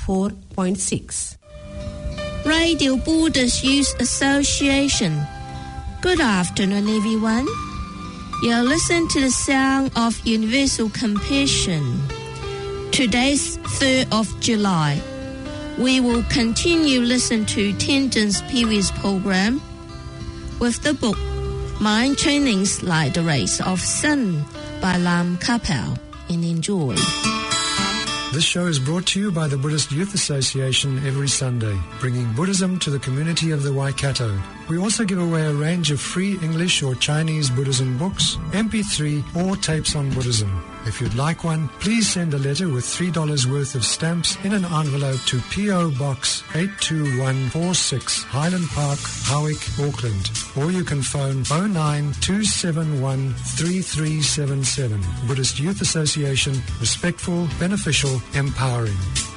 94.6. Radio Buddhist Youth Association. Good afternoon, everyone. You're listening to the sound of universal compassion. Today's 3rd of July. We will continue listening to Tianzhen's previous program with the book Mind Trainings Like the Rays of Sun by Lam Kapel, and enjoy. This show is brought to you by the Buddhist Youth Association every Sunday, bringing Buddhism to the community of the Waikato. We also give away a range of free English or Chinese Buddhism books, MP3 or tapes on Buddhism. If you'd like one, please send a letter with $3 worth of stamps in an envelope to P.O. Box 82146, Highland Park, Howick, Auckland. Or you can phone 09271 3377. Buddhist Youth Association, respectful, beneficial, empowering.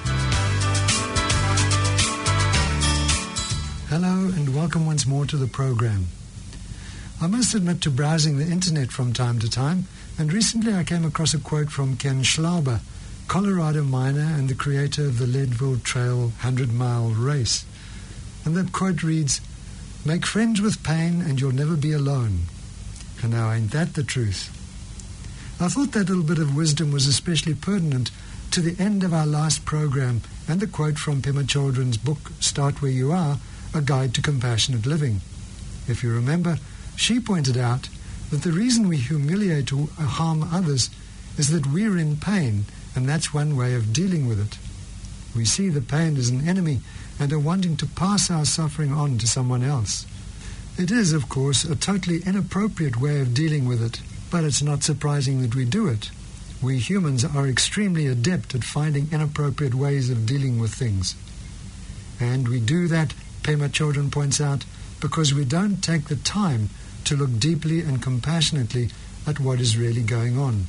Hello and welcome once more to the program. I must admit to browsing the internet from time to time, and recently I came across a quote from Ken Schlauber, Colorado miner and the creator of the Leadville Trail 100-mile race. And that quote reads, "Make friends with pain and you'll never be alone." And now ain't that the truth? I thought that little bit of wisdom was especially pertinent to the end of our last program and the quote from Pema Chodron's book, Start Where You Are, A Guide to Compassionate Living. If you remember, she pointed out that the reason we humiliate or harm others is that we're in pain, and that's one way of dealing with it. We see the pain as an enemy and are wanting to pass our suffering on to someone else. It is, of course, a totally inappropriate way of dealing with it, but it's not surprising that we do it. We humans are extremely adept at finding inappropriate ways of dealing with things. And we do that, Pema Chodron points out, because we don't take the time to look deeply and compassionately at what is really going on.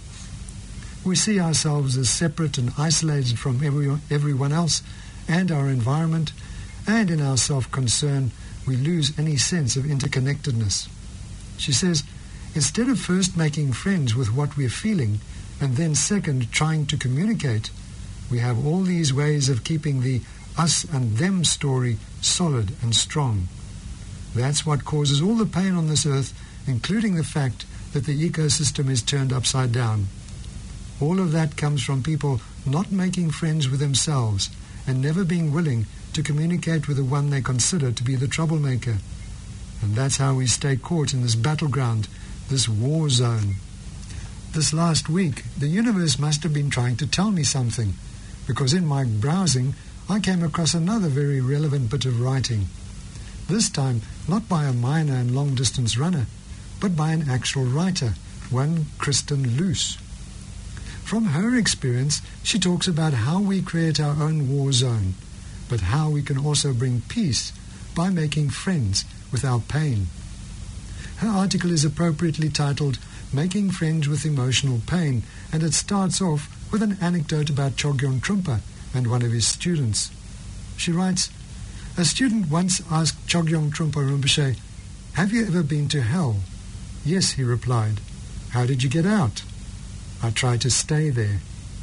We see ourselves as separate and isolated from everyone else and our environment, and in our self-concern, we lose any sense of interconnectedness. She says, instead of first making friends with what we're feeling, and then second trying to communicate, we have all these ways of keeping the us and them story solid and strong. That's what causes all the pain on this earth, including the fact that the ecosystem is turned upside down. All of that comes from people not making friends with themselves and never being willing to communicate with the one they consider to be the troublemaker. And that's how we stay caught in this battleground, this war zone. This last week, the universe must have been trying to tell me something, because in my browsing, I came across another very relevant bit of writing. This time, not by a miner and long-distance runner, but by an actual writer, one Kristen Luce. From her experience, she talks about how we create our own war zone, but how we can also bring peace by making friends with our pain. Her article is appropriately titled, Making Friends with Emotional Pain, and it starts off with an anecdote about Chogyam Trungpa and one of his students. She writes, a student once asked Chogyam Trungpa Rinpoche, "Have you ever been to hell?" "Yes," he replied. "How did you get out?" "I tried to stay there."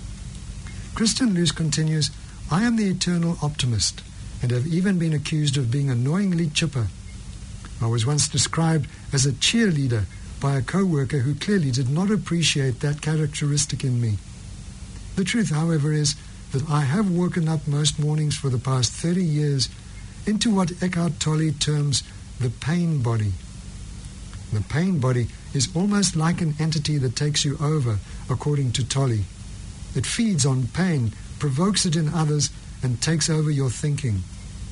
Kristen Luce continues, "I am the eternal optimist and have even been accused of being annoyingly chipper. I was once described as a cheerleader by a co-worker who clearly did not appreciate that characteristic in me. The truth, however, is that I have woken up most mornings for the past 30 years into what Eckhart Tolle terms the pain body. The pain body is almost like an entity that takes you over, according to Tolle. It feeds on pain, provokes it in others, and takes over your thinking.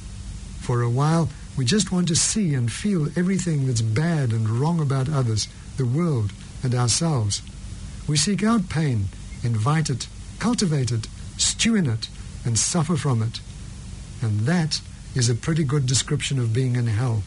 For a while, we just want to see and feel everything that's bad and wrong about others, the world, and ourselves. We seek out pain, invite it, cultivate it, stew in it, and suffer from it. And that is a pretty good description of being in hell.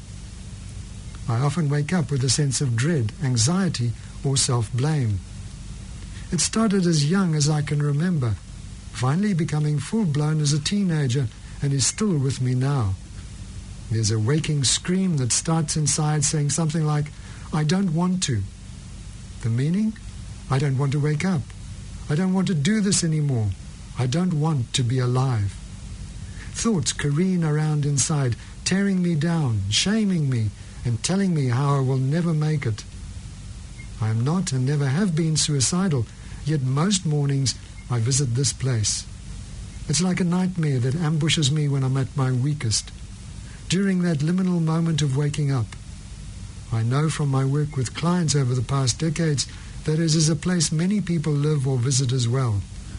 I often wake up with a sense of dread, anxiety, or self-blame. It started as young as I can remember, finally becoming full-blown as a teenager, and is still with me now. There's a waking scream that starts inside saying something like, "I don't want to." The meaning? I don't want to wake up. I don't want to do this anymore. I don't want to be alive. Thoughts careen around inside, tearing me down, shaming me, and telling me how I will never make it. I am not and never have been suicidal, yet most mornings I visit this place. It's like a nightmare that ambushes me when I'm at my weakest. During that liminal moment of waking up, I know from my work with clients over the past decades that it is a place many people live or visit as well.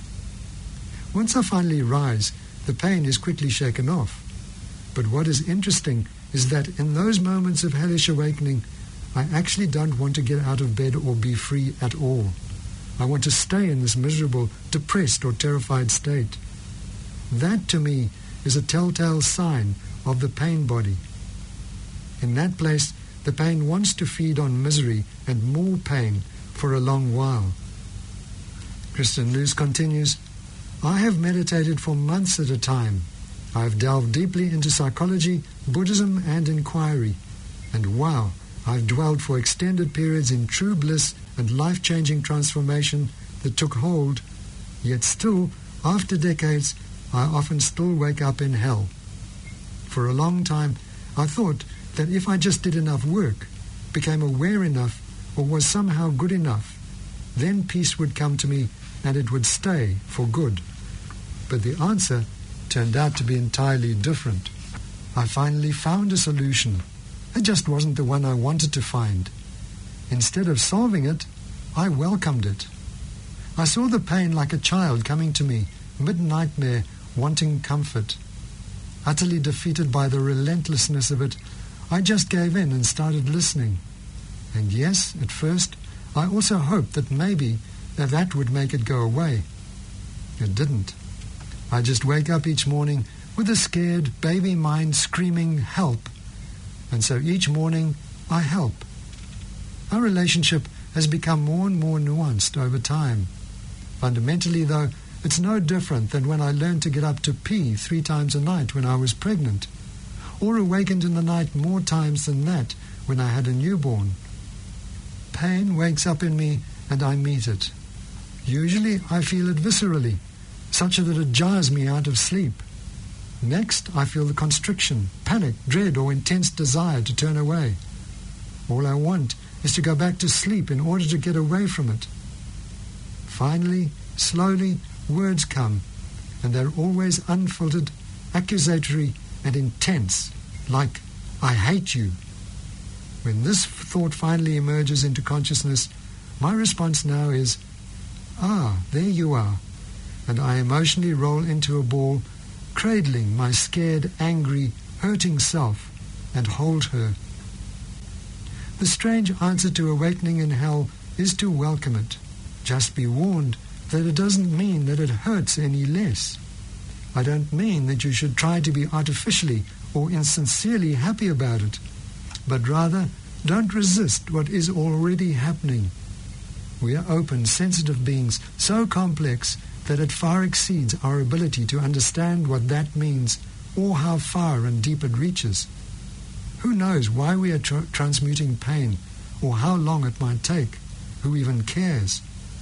Once I finally rise, the pain is quickly shaken off. But what is interesting is that in those moments of hellish awakening, I actually don't want to get out of bed or be free at all. I want to stay in this miserable, depressed or terrified state. That, to me, is a telltale sign of the pain body. In that place, the pain wants to feed on misery and more pain for a long while. Kristen Luce continues, I have meditated for months at a time. I have delved deeply into psychology, Buddhism and inquiry. And wow, I've dwelled for extended periods in true bliss and life-changing transformation that took hold, yet still, after decades, I often still wake up in hell. For a long time, I thought that if I just did enough work, became aware enough, or was somehow good enough, then peace would come to me and it would stay for good. But the answer turned out to be entirely different. I finally found a solution. It just wasn't the one I wanted to find. Instead of solving it, I welcomed it. I saw the pain like a child coming to me, mid-nightmare, wanting comfort. Utterly defeated by the relentlessness of it, I just gave in and started listening. And yes, at first, I also hoped that maybe that would make it go away. It didn't. I just wake up each morning with a scared baby mind screaming, help. And so each morning, I help. Our relationship has become more and more nuanced over time. Fundamentally, though, it's no different than when I learned to get up to pee 3 times a night when I was pregnant, or awakened in the night more times than that when I had a newborn. Pain wakes up in me and I meet it. Usually I feel it viscerally, such that it jars me out of sleep. Next, I feel the constriction, panic, dread, or intense desire to turn away. All I want is to go back to sleep in order to get away from it. Finally, slowly, words come, and they're always unfiltered, accusatory, and intense, like, I hate you. When this thought finally emerges into consciousness, my response now is, there you are, and I emotionally roll into a ball, cradling my scared, angry, hurting self, and hold her. The strange answer to awakening in hell is to welcome it. Just be warned that it doesn't mean that it hurts any less. I don't mean that you should try to be artificially or insincerely happy about it, but rather don't resist what is already happening. We are open, sensitive beings, so complex that it far exceeds our ability to understand what that means or how far and deep it reaches. Who knows why we are transmuting pain or how long it might take? Who even cares?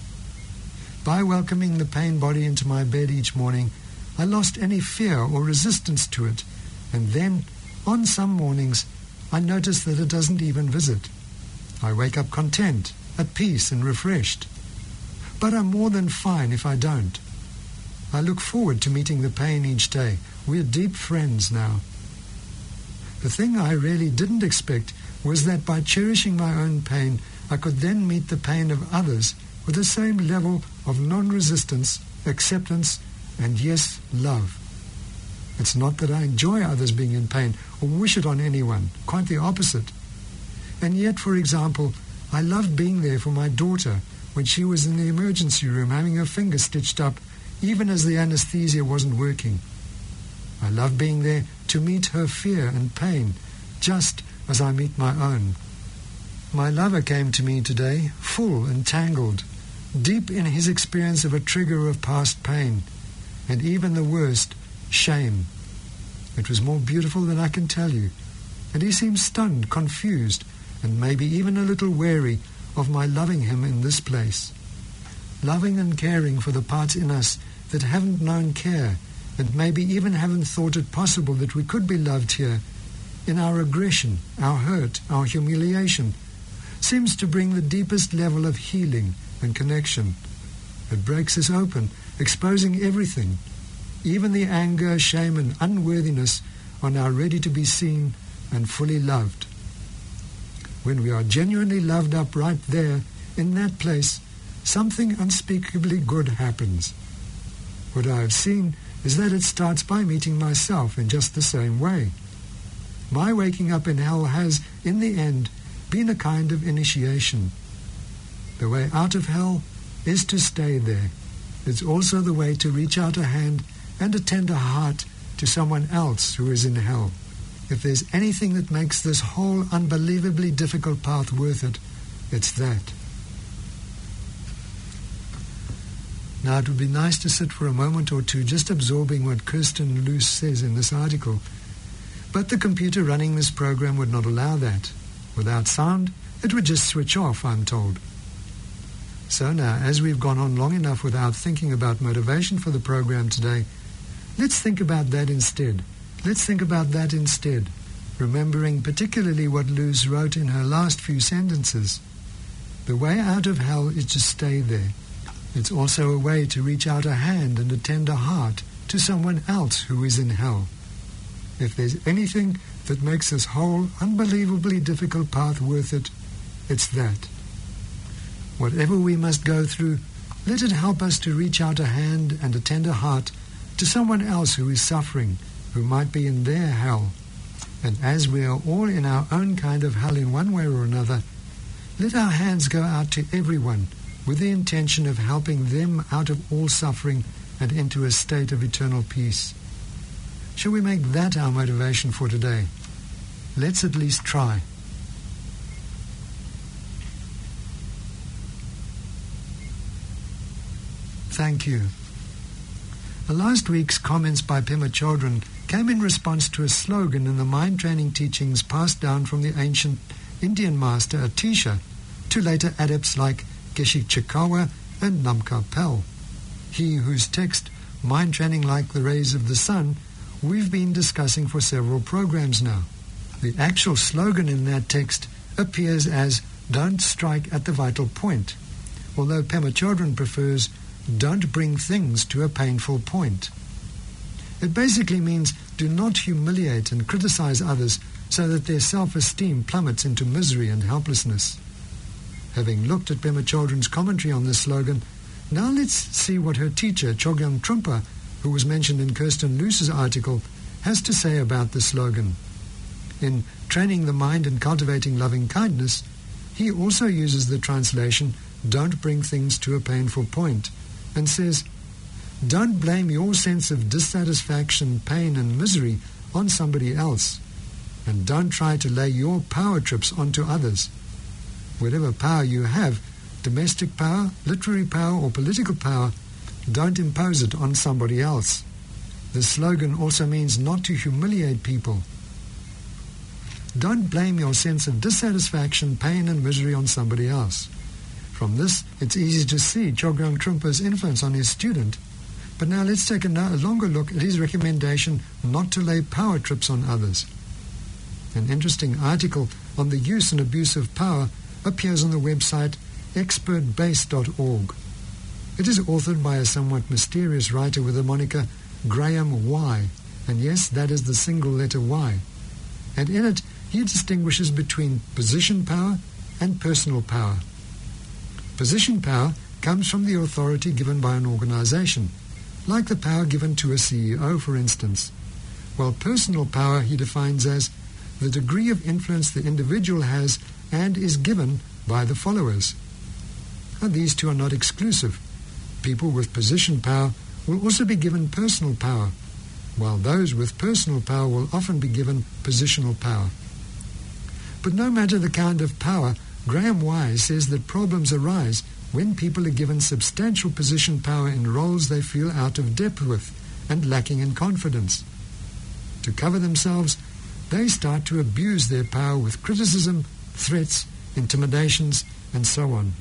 By welcoming the pain body into my bed each morning, I lost any fear or resistance to it, and then, on some mornings, I notice that it doesn't even visit. I wake up content, at peace and refreshed. But I'm more than fine if I don't. I look forward to meeting the pain each day. We're deep friends now. The thing I really didn't expect was that by cherishing my own pain, I could then meet the pain of others with the same level of non-resistance, acceptance, and yes, love. It's not that I enjoy others being in pain or wish it on anyone, quite the opposite. And yet, for example, I loved being there for my daughter when she was in the emergency room having her finger stitched up, even as the anesthesia wasn't working. I loved being there to meet her fear and pain, just as I meet my own. My lover came to me today, full and tangled, deep in his experience of a trigger of past pain, and even the worst, shame. It was more beautiful than I can tell you, and he seemed stunned, confused, and maybe even a little wary of my loving him in this place. Loving and caring for the parts in us that haven't known care and maybe even haven't thought it possible that we could be loved here, in our aggression, our hurt, our humiliation, seems to bring the deepest level of healing and connection. It breaks us open, exposing everything. Even the anger, shame, and unworthiness are now ready to be seen and fully loved. When we are genuinely loved up right there, in that place, something unspeakably good happens. What I have seen is that it starts by meeting myself in just the same way. My waking up in hell has, in the end, been a kind of initiation. The way out of hell is to stay there. It's also the way to reach out a hand and a tender heart to someone else who is in hell. If there's anything that makes this whole unbelievably difficult path worth it, it's that. Now, it would be nice to sit for a moment or two just absorbing what Kirsten Luce says in this article. But the computer running this program would not allow that. Without sound, it would just switch off, I'm told. So now, as we've gone on long enough without thinking about motivation for the program today, let's think about that instead. Remembering particularly what Luce wrote in her last few sentences. The way out of hell is to stay there. It's also a way to reach out a hand and a tender heart to someone else who is in hell. If there's anything that makes this whole unbelievably difficult path worth it, it's that. Whatever we must go through, let it help us to reach out a hand and a tender heart to someone else who is suffering, who might be in their hell. And as we are all in our own kind of hell in one way or another, let our hands go out to everyone with the intention of helping them out of all suffering and into a state of eternal peace. Shall we make that our motivation for today? Let's at least try. Thank you. Last week's comments by Pema Chodron came in response to a slogan in the mind training teachings passed down from the ancient Indian master Atisha to later adepts like Geshe Chikawa and Namkha Pel. He whose text, Mind Training Like the Rays of the Sun, we've been discussing for several programs now. The actual slogan in that text appears as "Don't strike at the vital point," although Pema Chodron prefers "Don't bring things to a painful point." It basically means do not humiliate and criticize others so that their self-esteem plummets into misery and helplessness. Having looked at Pema Chodron's commentary on this slogan, now let's see what her teacher, Chogyam Trungpa, who was mentioned in Kirsten Luce's article, has to say about the slogan. In Training the Mind and Cultivating Loving Kindness, he also uses the translation, "Don't bring things to a painful point," and says, "Don't blame your sense of dissatisfaction, pain and misery on somebody else, and don't try to lay your power trips onto others. Whatever power you have, domestic power, literary power or political power, don't impose it on somebody else." The slogan also means not to humiliate people. Don't blame your sense of dissatisfaction, pain and misery on somebody else. From this, it's easy to see Chogyam Trungpa's influence on his student. But now let's take a longer look at his recommendation not to lay power trips on others. An interesting article on the use and abuse of power appears on the website expertbase.org. It is authored by a somewhat mysterious writer with the moniker Graham Y, and yes, that is the single letter Y. And in it, he distinguishes between position power and personal power. Position power comes from the authority given by an organization, like the power given to a CEO, for instance, while personal power he defines as the degree of influence the individual has and is given by the followers. And these two are not exclusive. People with position power will also be given personal power, while those with personal power will often be given positional power. But no matter the kind of power, Graham Y says that problems arise when people are given substantial position power in roles they feel out of depth with and lacking in confidence. To cover themselves, they start to abuse their power with criticism, threats, intimidations, and so on.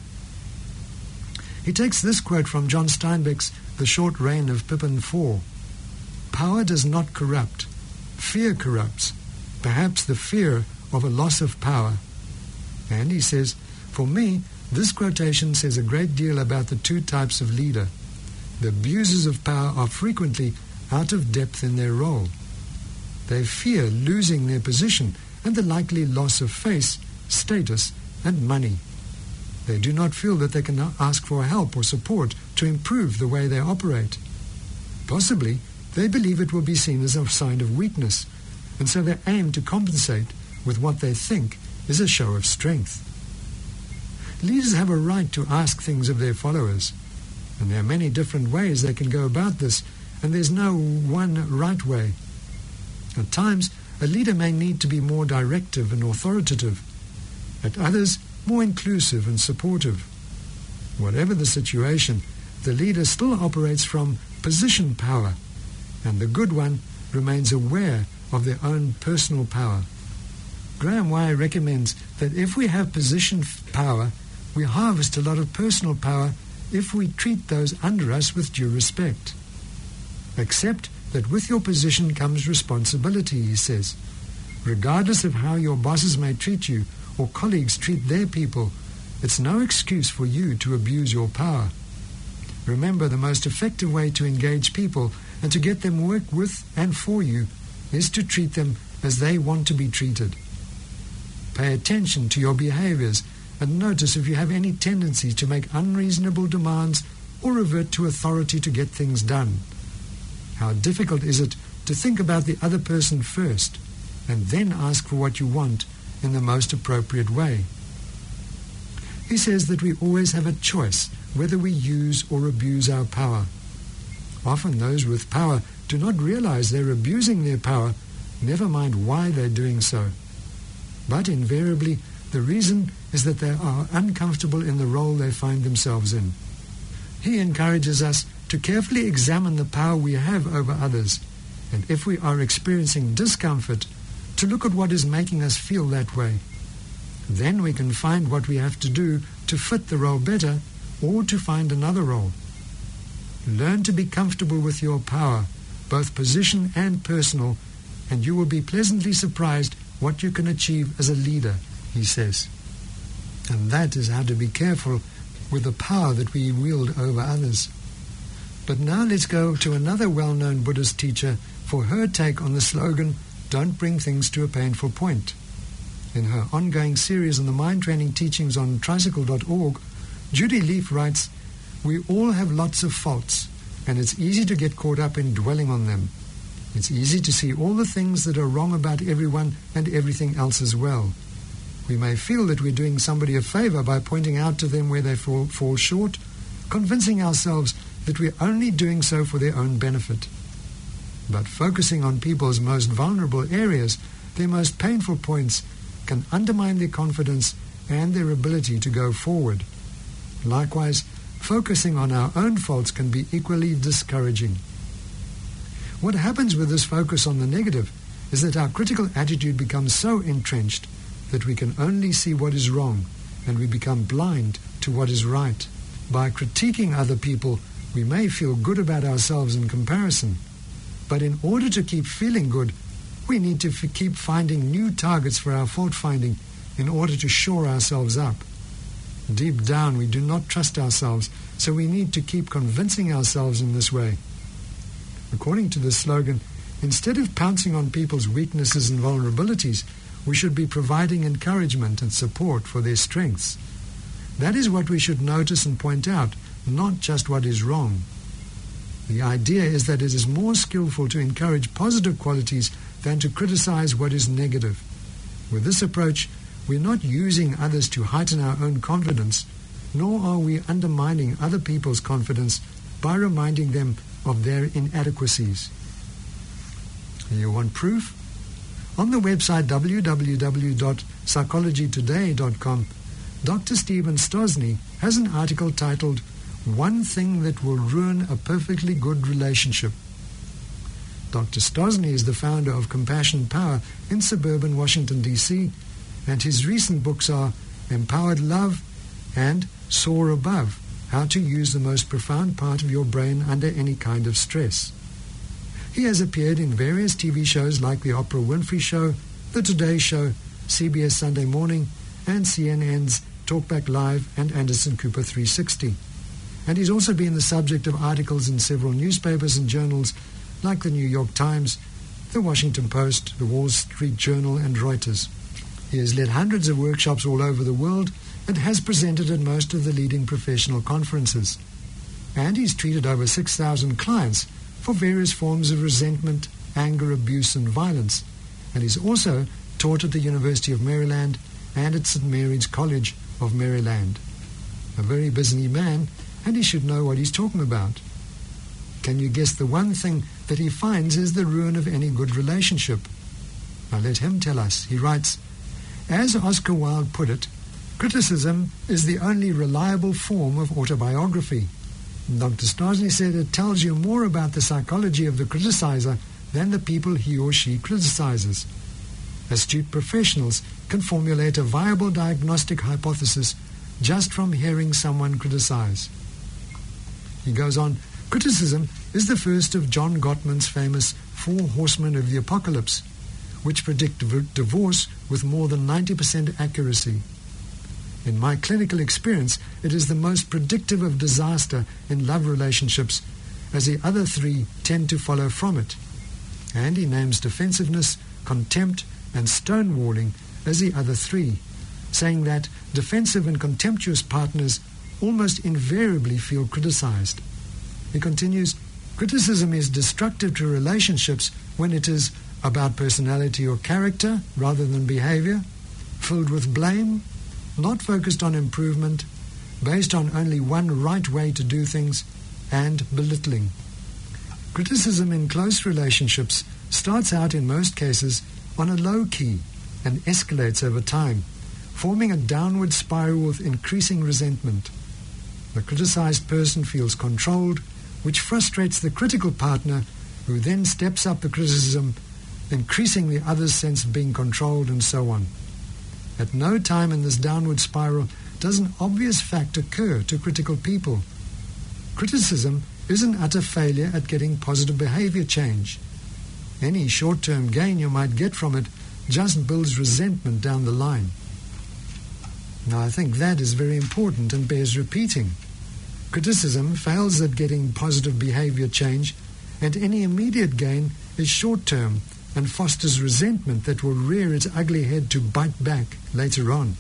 He takes this quote from John Steinbeck's The Short Reign of Pippin IV. Power does not corrupt. Fear corrupts. Perhaps the fear of a loss of power. And he says, for me, this quotation says a great deal about the two types of leader. The abusers of power are frequently out of depth in their role. They fear losing their position and the likely loss of face, status, and money. They do not feel that they can ask for help or support to improve the way they operate. Possibly, they believe it will be seen as a sign of weakness, and so they aim to compensate with what they think is a show of strength. Leaders have a right to ask things of their followers, and there are many different ways they can go about this, and there's no one right way. At times, a leader may need to be more directive and authoritative. At others, more inclusive and supportive. Whatever the situation, the leader still operates from position power, and the good one remains aware of their own personal power. Graham Wye recommends that if we have position power, we harvest a lot of personal power if we treat those under us with due respect. Accept that with your position comes responsibility, he says. Regardless of how your bosses may treat you or colleagues treat their people, it's no excuse for you to abuse your power. Remember, the most effective way to engage people and to get them work with and for you is to treat them as they want to be treated. Pay attention to your behaviors and notice if you have any tendency to make unreasonable demands or revert to authority to get things done. How difficult is it to think about the other person first and then ask for what you want in the most appropriate way? He says that we always have a choice whether we use or abuse our power. Often those with power do not realize they're abusing their power, never mind why they're doing so. But invariably, the reason is that they are uncomfortable in the role they find themselves in. He encourages us to carefully examine the power we have over others, and if we are experiencing discomfort, to look at what is making us feel that way. Then we can find what we have to do to fit the role better or to find another role. Learn to be comfortable with your power, both position and personal, and you will be pleasantly surprised what you can achieve as a leader, he says. And that is how to be careful with the power that we wield over others. But now let's go to another well-known Buddhist teacher for her take on the slogan, "Don't bring things to a painful point." In her ongoing series on the mind training teachings on tricycle.org, Judy Leaf writes, "We all have lots of faults, and it's easy to get caught up in dwelling on them. It's easy to see all the things that are wrong about everyone and everything else as well. We may feel that we're doing somebody a favor by pointing out to them where they fall short, convincing ourselves that we're only doing so for their own benefit. But focusing on people's most vulnerable areas, their most painful points, can undermine their confidence and their ability to go forward. Likewise, focusing on our own faults can be equally discouraging. What happens with this focus on the negative is that our critical attitude becomes so entrenched that we can only see what is wrong, and we become blind to what is right. By critiquing other people, we may feel good about ourselves in comparison, but in order to keep feeling good, we need to keep finding new targets for our fault-finding in order to shore ourselves up. Deep down, we do not trust ourselves, so we need to keep convincing ourselves in this way. According to the slogan, instead of pouncing on people's weaknesses and vulnerabilities, we should be providing encouragement and support for their strengths. That is what we should notice and point out, not just what is wrong. The idea is that it is more skillful to encourage positive qualities than to criticize what is negative. With this approach, we're not using others to heighten our own confidence, nor are we undermining other people's confidence by reminding them of their inadequacies. You want proof? On the website www.psychologytoday.com, Dr. Stephen Stosny has an article titled, "One Thing That Will Ruin a Perfectly Good Relationship." Dr. Stosny is the founder of Compassion Power in suburban Washington, D.C., and his recent books are Empowered Love and Soar Above, How to Use the Most Profound Part of Your Brain Under Any Kind of Stress. He has appeared in various TV shows like The Oprah Winfrey Show, The Today Show, CBS Sunday Morning, and CNN's Talkback Live and Anderson Cooper 360. And he's also been the subject of articles in several newspapers and journals like the New York Times, the Washington Post, the Wall Street Journal, and Reuters. He has led hundreds of workshops all over the world and has presented at most of the leading professional conferences. And he's treated over 6,000 clients for various forms of resentment, anger, abuse, and violence. And he's also taught at the University of Maryland and at St. Mary's College of Maryland. A very busy man, and he should know what he's talking about. Can you guess the one thing that he finds is the ruin of any good relationship? Now let him tell us. He writes, as Oscar Wilde put it, criticism is the only reliable form of autobiography. Dr. Stosny said it tells you more about the psychology of the criticizer than the people he or she criticizes. Astute professionals can formulate a viable diagnostic hypothesis just from hearing someone criticize. He goes on, criticism is the first of John Gottman's famous 4 horsemen of the apocalypse, which predict divorce with more than 90% accuracy. In my clinical experience, it is the most predictive of disaster in love relationships, as the other 3 tend to follow from it. And he names defensiveness, contempt, and stonewalling as the other 3, saying that defensive and contemptuous partners almost invariably feel criticized. He continues, criticism is destructive to relationships when it is about personality or character rather than behavior, filled with blame, not focused on improvement, based on only one right way to do things, and belittling. Criticism in close relationships starts out in most cases on a low key and escalates over time, forming a downward spiral with increasing resentment. The criticized person feels controlled, which frustrates the critical partner, who then steps up the criticism, increasing the other's sense of being controlled, and so on. At no time in this downward spiral does an obvious fact occur to critical people. Criticism is an utter failure at getting positive behavior change. Any short-term gain you might get from it just builds resentment down the line. Now, I think that is very important and bears repeating. Criticism fails at getting positive behavior change, and any immediate gain is short-term and fosters resentment that will rear its ugly head to bite back later on.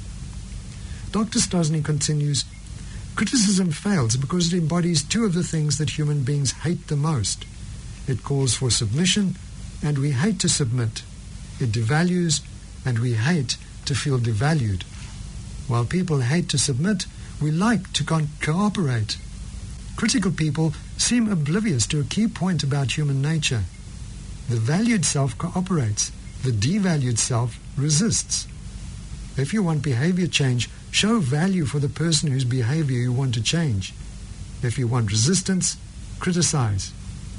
Dr. Stosny continues, criticism fails because it embodies 2 of the things that human beings hate the most. It calls for submission, and we hate to submit. It devalues, and we hate to feel devalued. While people hate to submit, we like to cooperate. Critical people seem oblivious to a key point about human nature. The valued self cooperates. The devalued self resists. If you want behavior change, show value for the person whose behavior you want to change. If you want resistance, criticize.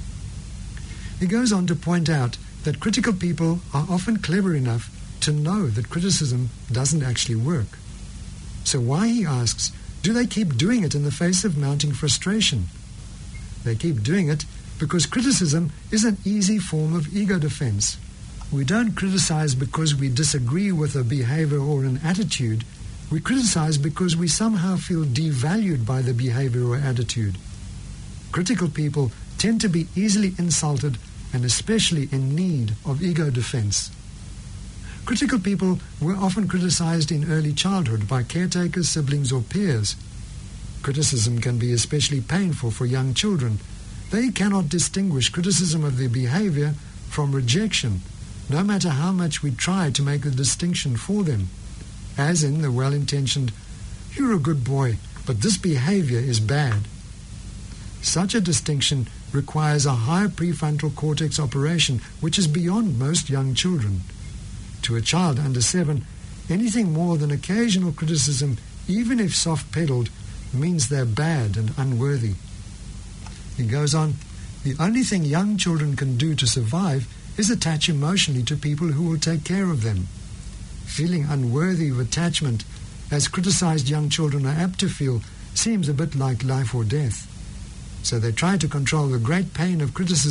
He goes on to point out that critical people are often clever enough to know that criticism doesn't actually work. So why, he asks, do they keep doing it in the face of mounting frustration? They keep doing it because criticism is an easy form of ego defense. We don't criticize because we disagree with a behavior or an attitude. We criticize because we somehow feel devalued by the behavior or attitude. Critical people tend to be easily insulted and especially in need of ego defense. Critical people were often criticized in early childhood by caretakers, siblings, or peers. Criticism can be especially painful for young children. They cannot distinguish criticism of their behavior from rejection, no matter how much we try to make the distinction for them. As in the well-intentioned, "You're a good boy, but this behavior is bad." Such a distinction requires a high prefrontal cortex operation, which is beyond most young children. To a child under 7, anything more than occasional criticism, even if soft-pedaled, means they're bad and unworthy. He goes on, the only thing young children can do to survive is attach emotionally to people who will take care of them. Feeling unworthy of attachment, as criticized young children are apt to feel, seems a bit like life or death. So they try to control the great pain of criticism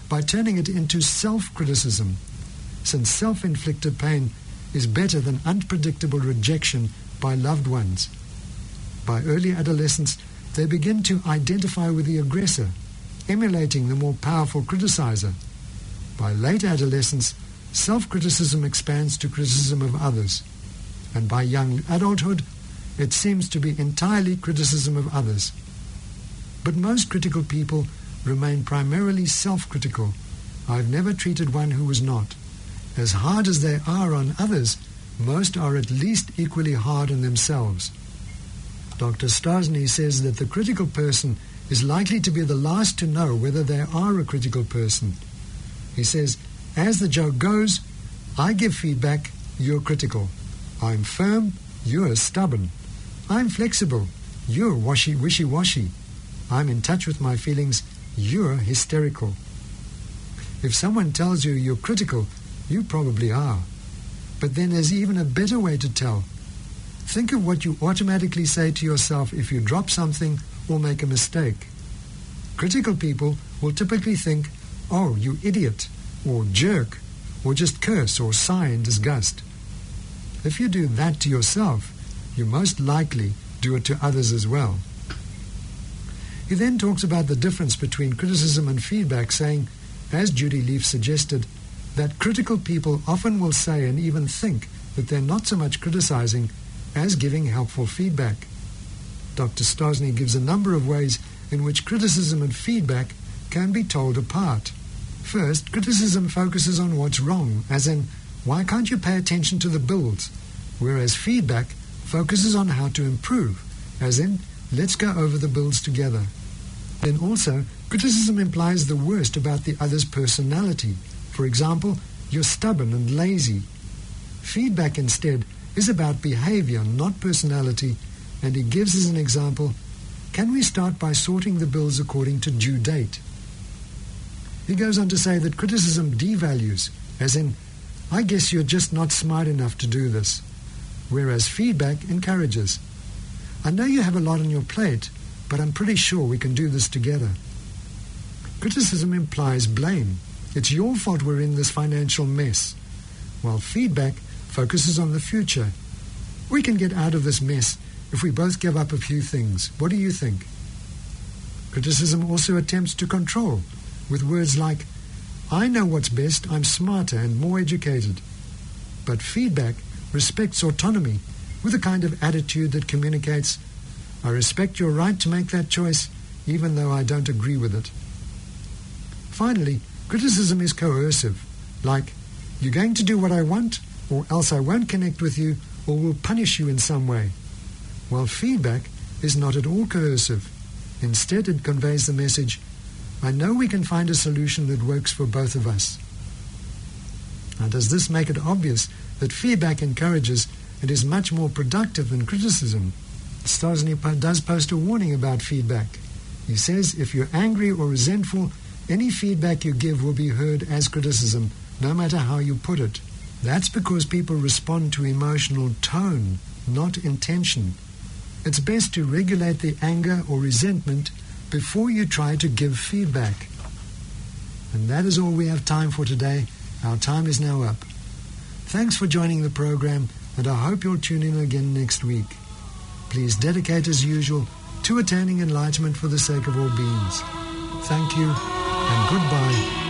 by turning it into self-criticism, since self-inflicted pain is better than unpredictable rejection by loved ones. By early adolescence, they begin to identify with the aggressor, emulating the more powerful criticizer. By late adolescence, self-criticism expands to criticism of others. And by young adulthood, it seems to be entirely criticism of others. But most critical people remain primarily self-critical. I've never treated one who was not. As hard as they are on others, most are at least equally hard on themselves. Dr. Stosny says that the critical person is likely to be the last to know whether they are a critical person. He says, as the joke goes, I give feedback, you're critical. I'm firm, you're stubborn. I'm flexible, you're wishy-washy. I'm in touch with my feelings, you're hysterical. If someone tells you you're critical, you probably are. But then there's even a better way to tell. Think of what you automatically say to yourself if you drop something or make a mistake. Critical people will typically think, oh, you idiot, or jerk, or just curse or sigh in disgust. If you do that to yourself, you most likely do it to others as well. He then talks about the difference between criticism and feedback, saying, as Judy Leaf suggested, that critical people often will say and even think that they're not so much criticizing as giving helpful feedback. Dr. Stosny gives a number of ways in which criticism and feedback can be told apart. First, criticism focuses on what's wrong, as in, why can't you pay attention to the bills? Whereas feedback focuses on how to improve, as in, let's go over the bills together. Then also, criticism implies the worst about the other's personality. For example, you're stubborn and lazy. Feedback instead is about behavior, not personality, and he gives as an example, can we start by sorting the bills according to due date? He goes on to say that criticism devalues, as in, I guess you're just not smart enough to do this, whereas feedback encourages. I know you have a lot on your plate, but I'm pretty sure we can do this together. Criticism implies blame. It's your fault we're in this financial mess, while feedback focuses on the future. We can get out of this mess if we both give up a few things. What do you think? Criticism also attempts to control, with words like, I know what's best, I'm smarter and more educated. But feedback respects autonomy with a kind of attitude that communicates, I respect your right to make that choice, even though I don't agree with it. Finally, criticism is coercive, like, you're going to do what I want, or else I won't connect with you, or will punish you in some way. While feedback is not at all coercive. Instead, it conveys the message, I know we can find a solution that works for both of us. Now, does this make it obvious that feedback encourages and is much more productive than criticism? Stosny does post a warning about feedback. He says, if you're angry or resentful, any feedback you give will be heard as criticism, no matter how you put it. That's because people respond to emotional tone, not intention. It's best to regulate the anger or resentment before you try to give feedback. And that is all we have time for today. Our time is now up. Thanks for joining the program, and I hope you'll tune in again next week. Please dedicate as usual to attaining enlightenment for the sake of all beings. Thank you, and goodbye.